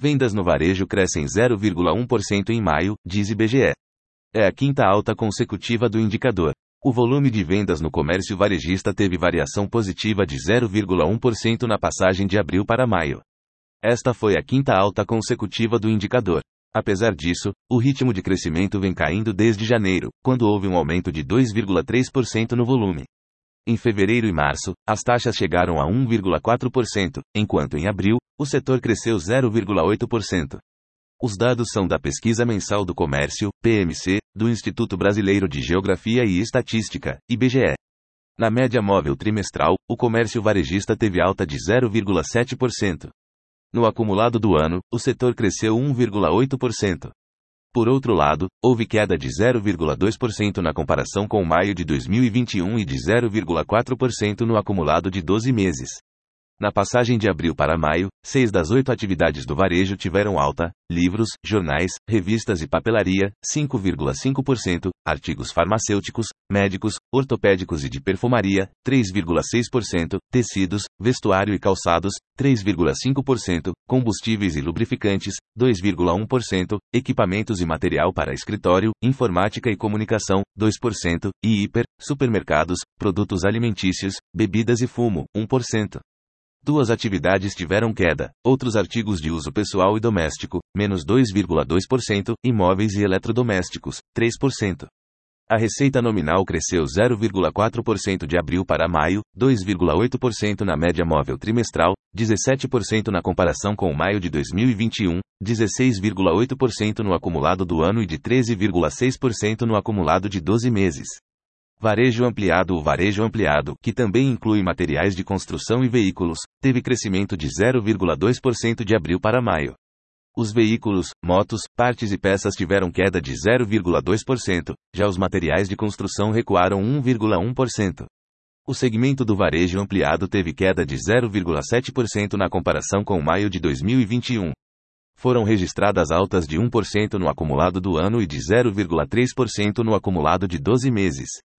Vendas no varejo crescem 0,1% em maio, diz IBGE. É a quinta alta consecutiva do indicador. O volume de vendas no comércio varejista teve variação positiva de 0,1% na passagem de abril para maio. Esta foi a quinta alta consecutiva do indicador. Apesar disso, o ritmo de crescimento vem caindo desde janeiro, quando houve um aumento de 2,3% no volume. Em fevereiro e março, as taxas chegaram a 1,4%, enquanto em abril, o setor cresceu 0,8%. Os dados são da Pesquisa Mensal do Comércio, PMC, do Instituto Brasileiro de Geografia e Estatística, IBGE. Na média móvel trimestral, o comércio varejista teve alta de 0,7%. No acumulado do ano, o setor cresceu 1,8%. Por outro lado, houve queda de 0,2% na comparação com maio de 2021 e de 0,4% no acumulado de 12 meses. Na passagem de abril para maio, 6 das 8 atividades do varejo tiveram alta: livros, jornais, revistas e papelaria, 5,5%, artigos farmacêuticos, médicos, ortopédicos e de perfumaria, 3,6%, tecidos, vestuário e calçados, 3,5%, combustíveis e lubrificantes, 2,1%, equipamentos e material para escritório, informática e comunicação, 2%, e supermercados, produtos alimentícios, bebidas e fumo, 1%. Duas atividades tiveram queda: outros artigos de uso pessoal e doméstico, menos 2,2%, e móveis e eletrodomésticos, 3%. A receita nominal cresceu 0,4% de abril para maio, 2,8% na média móvel trimestral, 17% na comparação com maio de 2021, 16,8% no acumulado do ano e de 13,6% no acumulado de 12 meses. Varejo ampliado. O varejo ampliado, que também inclui materiais de construção e veículos, teve crescimento de 0,2% de abril para maio. Os veículos, motos, partes e peças tiveram queda de 0,2%, já os materiais de construção recuaram 1,1%. O segmento do varejo ampliado teve queda de 0,7% na comparação com maio de 2021. Foram registradas altas de 1% no acumulado do ano e de 0,3% no acumulado de 12 meses.